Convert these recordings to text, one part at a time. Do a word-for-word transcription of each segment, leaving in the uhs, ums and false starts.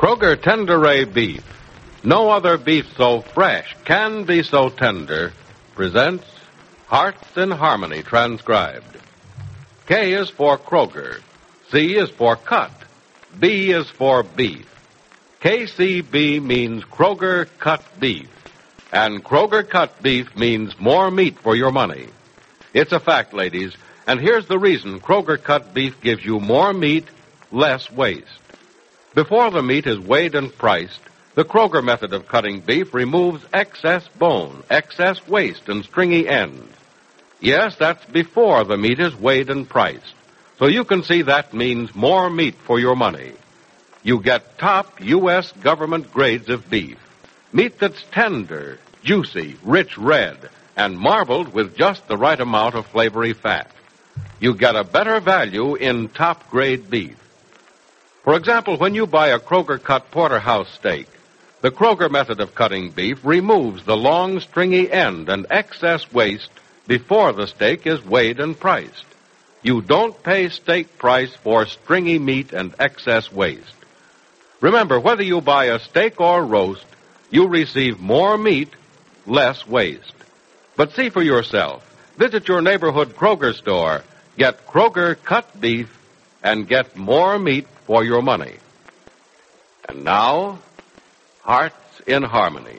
Kroger Tenderay Beef. No other beef so fresh can be so tender. Presents Hearts in Harmony, transcribed. K is for Kroger. C is for cut. B is for beef. K C B means Kroger cut beef. And Kroger cut beef means more meat for your money. It's a fact, ladies, and here's the reason Kroger cut beef gives you more meat, less waste. Before the meat is weighed and priced, the Kroger method of cutting beef removes excess bone, excess waste, and stringy ends. Yes, that's before the meat is weighed and priced. So you can see that means more meat for your money. You get top U S government grades of beef. Meat that's tender, juicy, rich red, and marbled with just the right amount of flavory fat. You get a better value in top-grade beef. For example, when you buy a Kroger-cut porterhouse steak, the Kroger method of cutting beef removes the long, stringy end and excess waste before the steak is weighed and priced. You don't pay steak price for stringy meat and excess waste. Remember, whether you buy a steak or roast, you receive more meat, less waste. But see for yourself. Visit your neighborhood Kroger store, get Kroger cut beef, and get more meat for your money. And now, Hearts in Harmony.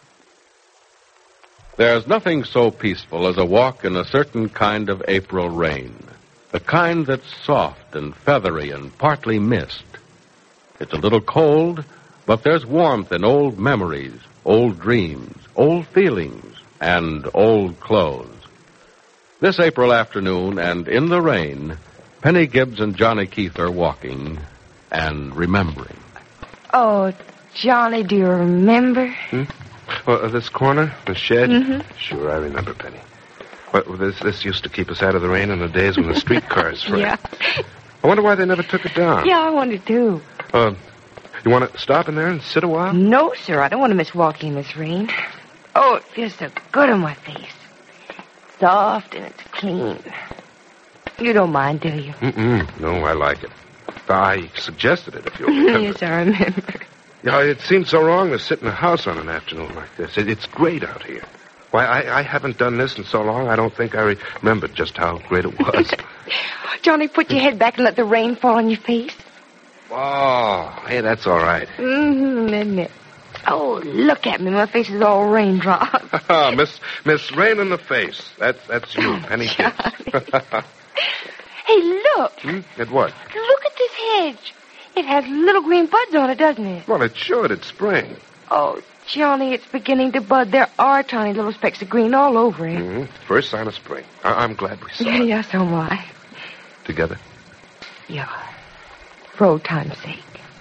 There's nothing so peaceful as a walk in a certain kind of April rain. The kind that's soft and feathery and partly mist. It's a little cold, but there's warmth in old memories, old dreams, old feelings, and old clothes. This April afternoon, and in the rain, Penny Gibbs and Johnny Keith are walking and remembering. Oh, Johnny, do you remember? Hmm? Well, uh, this corner, the shed? Mm-hmm. Sure, I remember, Penny. Well, this this used to keep us out of the rain in the days when the streetcars ran. Yeah. I wonder why they never took it down. Yeah, I wonder, too. Uh, you want to stop in there and sit a while? No, sir, I don't want to miss walking in this rain. Oh, it feels so good on my face. Soft and it's clean. You don't mind, do you? Mm-mm. No, I like it. I suggested it, if you remember. Yes, I remember. Yeah, it seems so wrong to sit in a house on an afternoon like this. It, it's great out here. Why, I, I haven't done this in so long, I don't think I remembered just how great it was. Johnny, put your head back and let the rain fall on your face. Oh, hey, that's all right. Mm-hmm, isn't it? Oh, look at me. My face is all raindrops. Miss Miss Rain in the Face. That's that's you, Penny Gibbs. Hey, look. Hmm? At what? Look at this hedge. It has little green buds on it, doesn't it? Well, it should. It's spring. Oh, Johnny, it's beginning to bud. There are tiny little specks of green all over it. Mm-hmm. First sign of spring. I- I'm glad we saw it. Yeah, so am I. Together? Yeah. For old time's sake.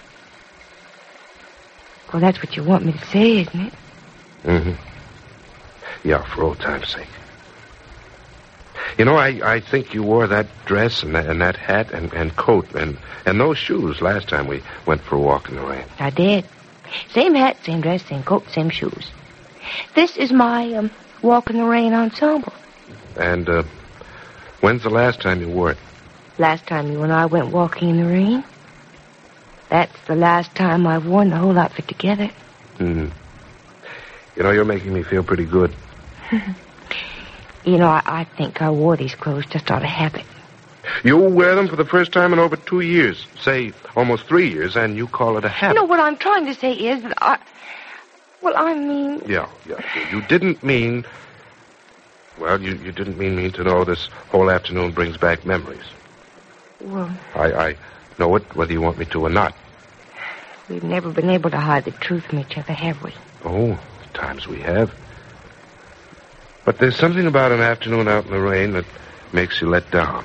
Well, that's what you want me to say, isn't it? Mm-hmm. Yeah, for old time's sake. You know, I, I think you wore that dress and that, and that hat and, and coat and, and those shoes last time we went for a walk in the rain. I did. Same hat, same dress, same coat, same shoes. This is my um, walk in the rain ensemble. And uh, when's the last time you wore it? Last time you and I went walking in the rain. That's the last time I've worn the whole outfit together. Hmm. You know, you're making me feel pretty good. You know, I, I think I wore these clothes just out of habit. You wear them for the first time in over two years. Say, almost three years, and you call it a habit. You know, what I'm trying to say is that I... Well, I mean... Yeah, yeah. You didn't mean... Well, you, you didn't mean me to know this whole afternoon brings back memories. Well... I, I know it, whether you want me to or not. We've never been able to hide the truth from each other, have we? Oh, times we have. But there's something about an afternoon out in the rain that makes you let down.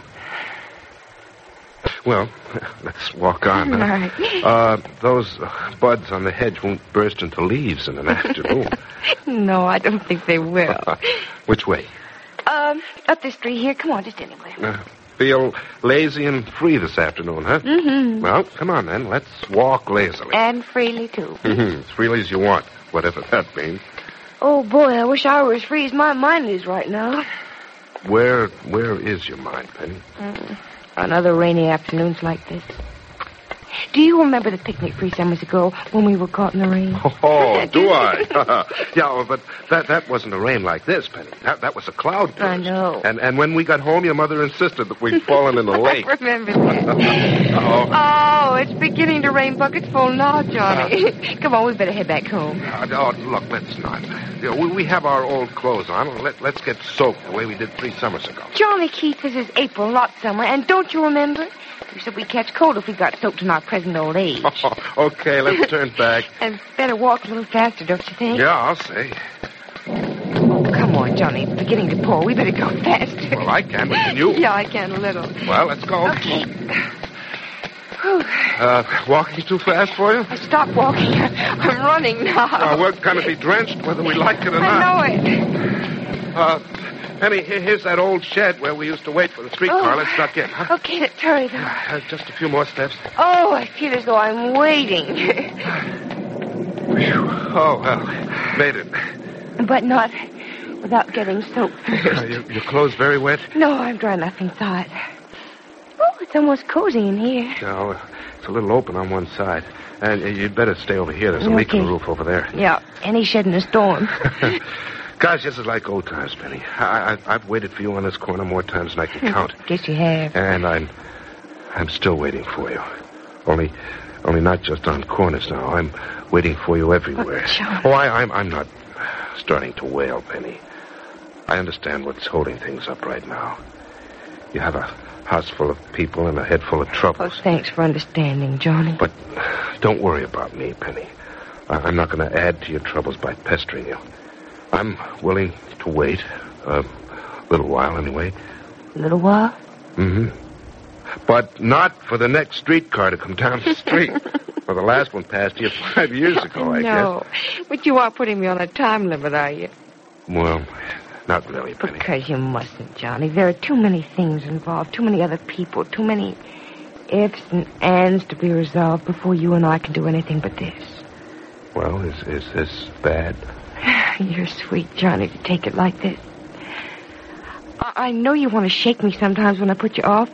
Well, let's walk on. All Huh? right. Uh, those uh, buds on the hedge won't burst into leaves in an afternoon. No, I don't think they will. Which way? Um, up the street here. Come on, just anywhere. Uh, feel lazy and free this afternoon, huh? Mm-hmm. Well, come on then. Let's walk lazily. And freely, too. Mm-hmm. As freely as you want, whatever that means. Oh, boy, I wish I were as free as my mind is right now. Where, where is your mind, Penny? Mm. On other rainy afternoons like this. Do you remember the picnic three summers ago when we were caught in the rain? Oh, do I? Yeah, but that that wasn't a rain like this, Penny. That that was a cloud burst. I know. And and when we got home, your mother insisted that we'd fallen in the lake. I remember that. Uh-oh. Oh, it's beginning to rain buckets full now, Johnny. Come on, we better head back home. Uh, oh, look, let's not. You know, we, we have our old clothes on. Let, let's get soaked the way we did three summers ago. Johnny Keith, this is April, not summer, and don't you remember? You said we'd catch cold if we got soaked in our present old age. Oh, okay, let's turn back. And better walk a little faster, don't you think? Yeah, I'll say. Oh, come on, Johnny. It's beginning to pour. We better go faster. Well, I can, but can you? Yeah, I can a little. Well, let's go. Okay. Whew. Uh, walking too fast for you? Stop walking. I'm running now. Well, we're going to be drenched whether we like it or not. I know it. Uh, Penny, here's that old shed where we used to wait for the streetcar. Oh. Let's duck in, huh? Okay, let's hurry, though. Uh, just a few more steps. Oh, I feel as though I'm waiting. Whew. Oh, well, made it. But not without getting soaked first. Uh, your, your clothes very wet? No, I'm dry enough inside. Oh, it's almost cozy in here. No, it's a little open on one side. And uh, you'd better stay over here. There's a Okay. leak in the roof over there. Yeah, any shed in a storm. Gosh, this is like old times, Penny. I, I, I've waited for you on this corner more times than I can count. Guess you have. And I'm, I'm still waiting for you. Only, only not just on corners now. I'm waiting for you everywhere. Oh, John. Oh, I, I'm, I'm not starting to wail, Penny. I understand what's holding things up right now. You have a house full of people and a head full of Oh, troubles. thanks for understanding, Johnny. But don't worry about me, Penny. I, I'm not going to add to your troubles by pestering you. I'm willing to wait. A little while, anyway. A little while? Mm-hmm. But not for the next streetcar to come down the street. Well, the last one passed here five years ago, I no, but you are putting me on a time limit, are you? guess. Well, not really, Penny. Because you mustn't, Johnny. There are too many things involved, too many other people, too many ifs and ands to be resolved before you and I can do anything but this. Well, is, is this bad? You're sweet, Johnny, to take it like this. I, I know you want to shake me sometimes when I put you off.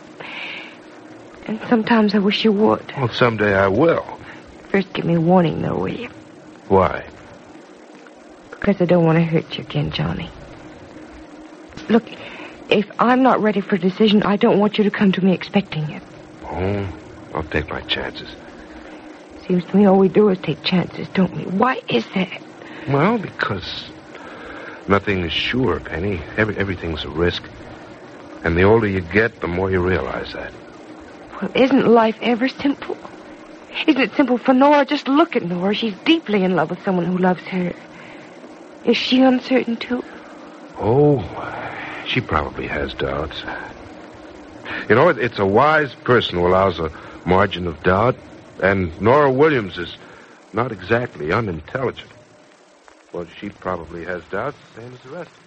And sometimes I wish you would. Well, someday I will. First, give me a warning, though, will you? Why? Because I don't want to hurt you again, Johnny. Look, if I'm not ready for a decision, I don't want you to come to me expecting it. Oh, I'll take my chances. Seems to me all we do is take chances, don't we? Why is that? Well, because nothing is sure, Penny. Every, everything's a risk. And the older you get, the more you realize that. Well, isn't life ever simple? Isn't it simple for Nora? Just look at Nora. She's deeply in love with someone who loves her. Is she uncertain, too? Oh, she probably has doubts. You know, it, it's a wise person who allows a margin of doubt. And Nora Williams is not exactly unintelligent. Well, she probably has doubts, the same as the rest of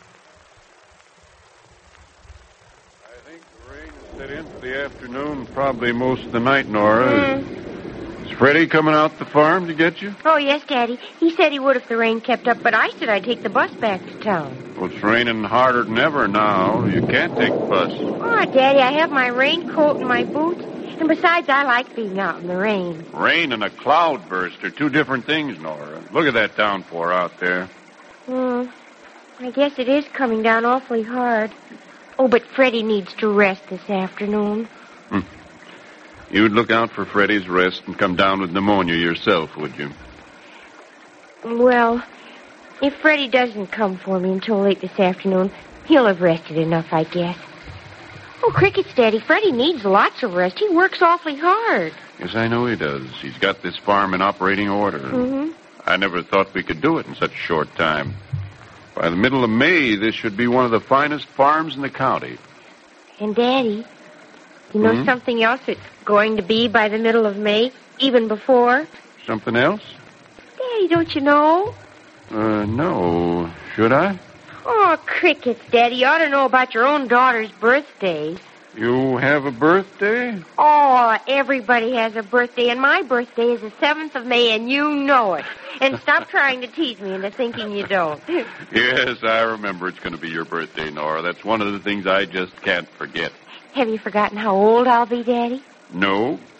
us. I think the rain will set in for the afternoon, probably most of the night, Nora. Mm. Is Freddie coming out the farm to get you? Oh, yes, Daddy. He said he would if the rain kept up, but I said I'd take the bus back to town. Well, it's raining harder than ever now. You can't take the bus. Oh, Daddy, I have my raincoat and my boots. And besides, I like being out in the rain. Rain and a cloud burst are two different things, Nora. Look at that downpour out there. Hmm. I guess it is coming down awfully hard. Oh, but Freddie needs to rest this afternoon. Hmm. You'd look out for Freddie's rest and come down with pneumonia yourself, would you? Well, if Freddie doesn't come for me until late this afternoon, he'll have rested enough, I guess. Oh, crickets, Daddy. Freddie needs lots of rest. He works awfully hard. Yes, I know he does. He's got this farm in operating order. Mm-hmm. I never thought we could do it in such a short time. By the middle of May, this should be one of the finest farms in the county. And, Daddy, you know Hmm? something else it's going to be by the middle of May, even before? Something else? Daddy, don't you know? Uh, no. Should I? Oh, crickets, Daddy. You ought to know about your own daughter's birthday. You have a birthday? Oh, everybody has a birthday, and my birthday is the seventh of May, and you know it. And stop trying to tease me into thinking you don't. Yes, I remember it's going to be your birthday, Nora. That's one of the things I just can't forget. Have you forgotten how old I'll be, Daddy? No,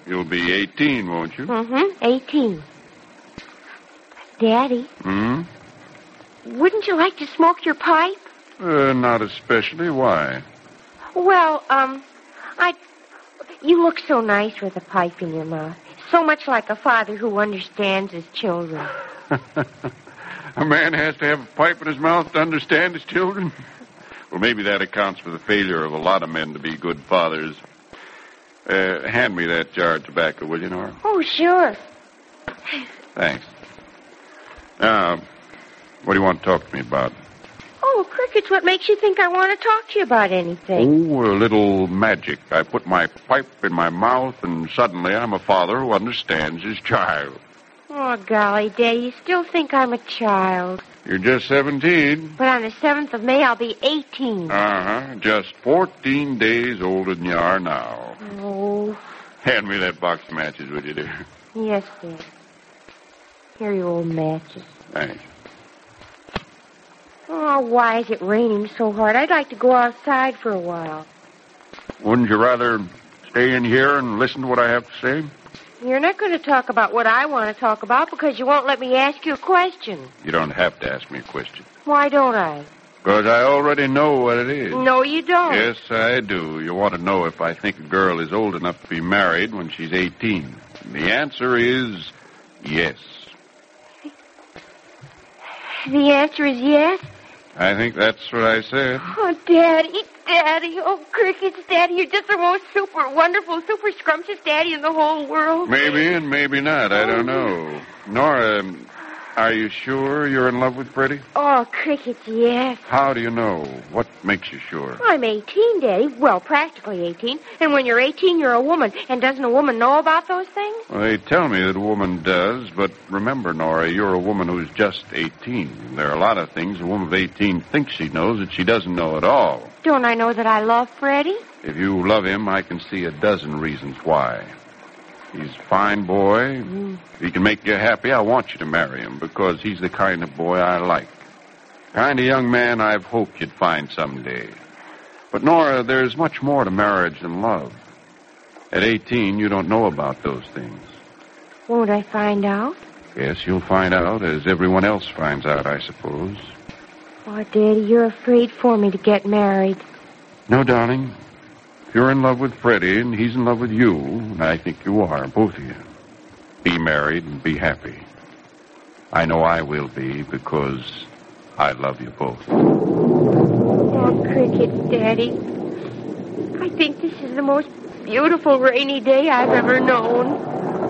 You'll be eighteen, won't you? Mm-hmm, eighteen. Daddy, Hmm? wouldn't you like to smoke your pipe? Uh, not especially. Why? Well, um, I... You look so nice with a pipe in your mouth. So much like a father who understands his children. A man has to have a pipe in his mouth to understand his children? Well, maybe that accounts for the failure of a lot of men to be good fathers. Uh, hand me that jar of tobacco, will you, Nora? Oh, sure. Thanks. Now, what do you want to talk to me about? Oh, Crickets, what makes you think I want to talk to you about anything? Oh, a little magic. I put my pipe in my mouth, and suddenly I'm a father who understands his child. Oh, golly, Daddy, you still think I'm a child. You're just seventeen. But on the seventh of May, I'll be eighteen. Uh-huh. Just fourteen days older than you are now. Oh, Hand me that box of matches, would you, dear? yes, Dad. Here are your old matches. Thanks. Oh, why is it raining so hard? I'd like to go outside for a while. Wouldn't you rather stay in here and listen to what I have to say? You're not going to talk about what I want to talk about because you won't let me ask you a question. You don't have to ask me a question. Why don't I? Because I already know what it is. No, you don't. Yes, I do. You want to know if I think a girl is old enough to be married when she's eighteen. And the answer is yes. The answer is yes? I think that's what I said. Oh, Daddy, Daddy. Oh, Crickets, Daddy, you're just the most super wonderful, super scrumptious daddy in the whole world. Maybe and maybe not. I don't know. Nora, are you sure you're in love with Freddie? Oh, Crickets, yes. How do you know? What makes you sure? I'm eighteen, Daddy. Well, practically eighteen. And when you're eighteen, you're a woman. And doesn't a woman know about those things? Well, they tell me that a woman does, but remember, Nora, you're a woman who's just eighteen. There are a lot of things a woman of eighteen thinks she knows that she doesn't know at all. Don't I know that I love Freddie? If you love him, I can see a dozen reasons why. He's a fine boy. Mm. If he can make you happy, I want you to marry him because he's the kind of boy I like. Kind of young man I've hoped you'd find someday. But, Nora, there's much more to marriage than love. At eighteen, you don't know about those things. Won't I find out? Yes, you'll find out, as everyone else finds out, I suppose. Oh, Daddy, you're afraid for me to get married. No, darling. If you're in love with Freddie and he's in love with you, and I think you are, both of you, be married and be happy. I know I will be because I love you both. Oh, Cricket, Daddy. I think this is the most beautiful rainy day I've ever known.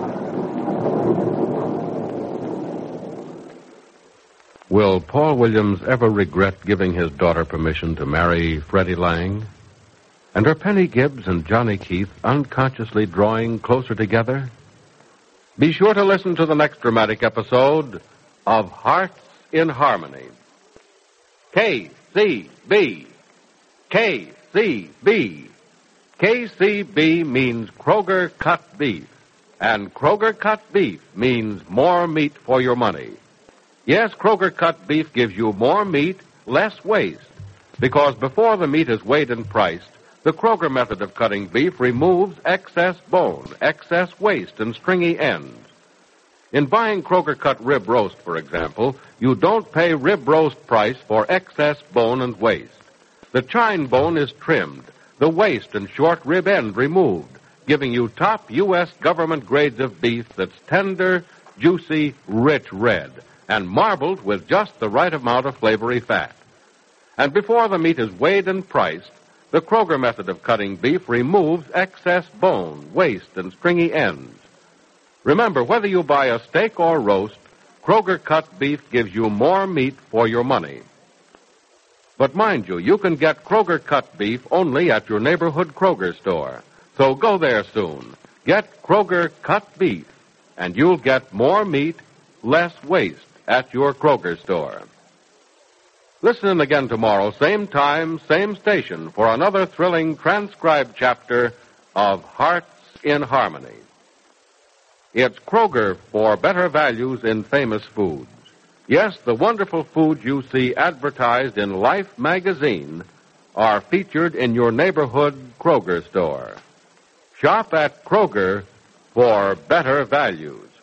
Will Paul Williams ever regret giving his daughter permission to marry Freddie Lang? And are Penny Gibbs and Johnny Keith unconsciously drawing closer together? Be sure to listen to the next dramatic episode of Hearts in Harmony. K C B. K C B. K C B means Kroger cut beef. And Kroger cut beef means more meat for your money. Yes, Kroger cut beef gives you more meat, less waste. Because before the meat is weighed and priced, the Kroger method of cutting beef removes excess bone, excess waste, and stringy ends. In buying Kroger cut rib roast, for example, you don't pay rib roast price for excess bone and waste. The chine bone is trimmed, the waste and short rib end removed, giving you top U S government grades of beef that's tender, juicy, rich red, and marbled with just the right amount of flavory fat. And before the meat is weighed and priced, the Kroger method of cutting beef removes excess bone, waste, and stringy ends. Remember, whether you buy a steak or roast, Kroger cut beef gives you more meat for your money. But mind you, you can get Kroger cut beef only at your neighborhood Kroger store. So go there soon. Get Kroger cut beef, and you'll get more meat, less waste at your Kroger store. Listen in again tomorrow, same time, same station, for another thrilling transcribed chapter of Hearts in Harmony. It's Kroger for better values in famous foods. Yes, the wonderful foods you see advertised in Life magazine are featured in your neighborhood Kroger store. Shop at Kroger for better values.